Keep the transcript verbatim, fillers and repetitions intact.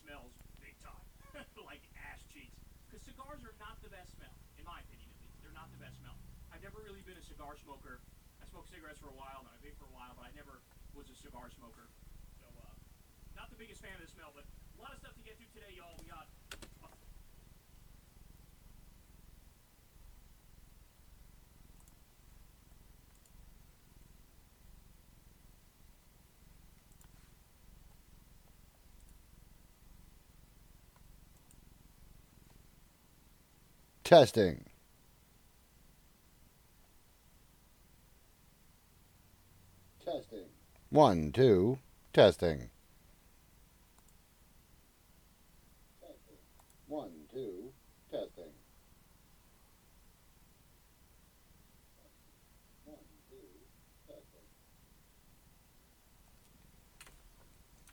smells big time, like ass cheeks. Because cigars are not the best smell, in my opinion at least. They're not the best smell. I've never really been a cigar smoker. I smoked cigarettes for a while, and I vaped for a while, but I never was a cigar smoker. So, uh, not the biggest fan of the smell, but a lot of stuff to get to today, y'all. We got Testing. Testing. One, two, testing. Testing. One, two, testing.